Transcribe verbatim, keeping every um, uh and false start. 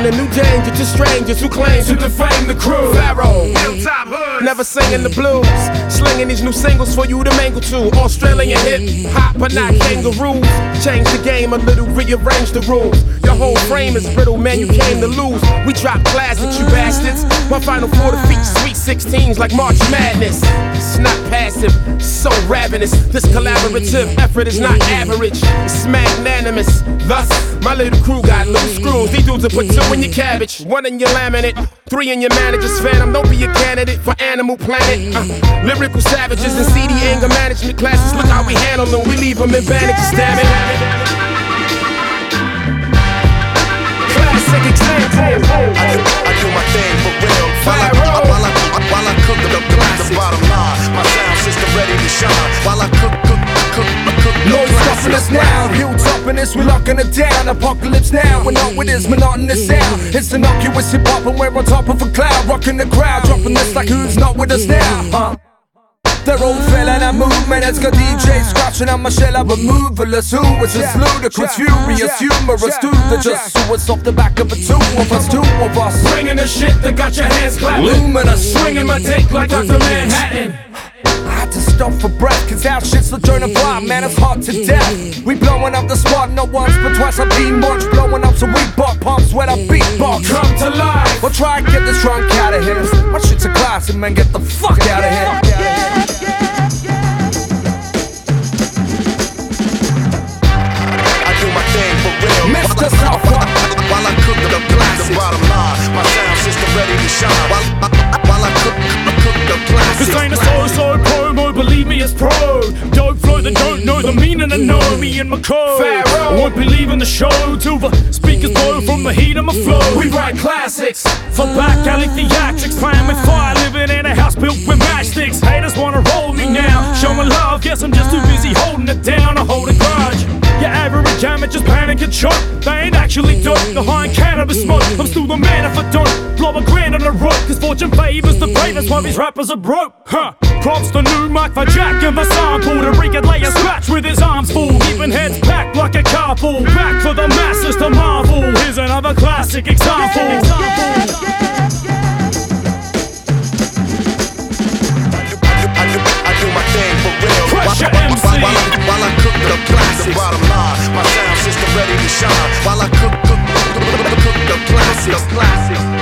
bring the new danger to strangers who claim to defame the crew. Pharaoh, hilltop hood, never singing the blues, slinging these new singles for you to mangle to. Australian hip hop, but not kangaroos. Change the game a little, rearrange the rules. Your whole frame is brittle, man, you came to lose. We drop classics, you bastards. One final four to feet, sweet sixteens like March Madness. It's not passive, so ravenous. This collaborative effort is not average, it's magnanimous. Thus, my little crew got loose screws. These dudes will put two in your cabbage, one in your laminate, three in your manager's phantom. Don't be a candidate for Animal Planet. uh, Lyrical savages and C D anger management classes. Look how we handle them, we leave them in bandages, damn it. Classic example. I do, I do my thing for real. While I, while I, while I cook the classics. The bottom line, my sound system ready to shine. While I cook, cook, cook, cook. No stopping us now, hilltopping this, we're locking it down. Apocalypse now, we're not with this monotonous sound. It's innocuous hip hop and we're on top of a cloud, rocking the crowd, dropping this like who's not with us now, huh? They're all feeling that movement. It's got D J scratching on my shell of a moveless. Who is this ludicrous, furious, humorous dude that just threw us off the back of a two of us, two of us. Bringing the shit that got your hands clapping, luminous, swinging my dick like Doctor Manhattan. I had to stop for breath, cause our shit's the joint of vibe, man, it's hot to death. We blowing up the spot, not once but twice. I've been much blowing up, so we bought pumps when I beatbox. Come to life. We'll try and get this drunk out of here. My shit's a classic, man, get the fuck out of here. Mister Southpaw. While I cook the classics, the bottom line, my sound system ready to shine. While, while I cook, cook the classics. This ain't a so-so promo, believe me, it's pro. Dope flow that don't know the meaning of know me and my code. Pharaoh. I won't be leaving the show till the speakers blow from the heat of my flow. We write classics for back alley theatrics, playing with fire, living in a house built with matchsticks. Haters wanna roll me now, showing love, guess I'm just too busy holding it down to hold a grudge. Your average amateur's panic and choke. They ain't actually dope, behind cannabis smoke. I'm still the man if I don't blow a grand on the rope, cause fortune favors the bravest while these rappers are broke. Huh. Props to new Mike for Jack and the sample. The Rican lay a scratch with his arms full, keeping heads packed like a carpool. Back for the masses to marvel. Here's another classic example. I do, I do my thing for real. Pressure while, M C. While, while, I, while I cook the classics, the bottom line, my sound system ready to shine. While I cook, cook, cook, cook, cook the classics, classics.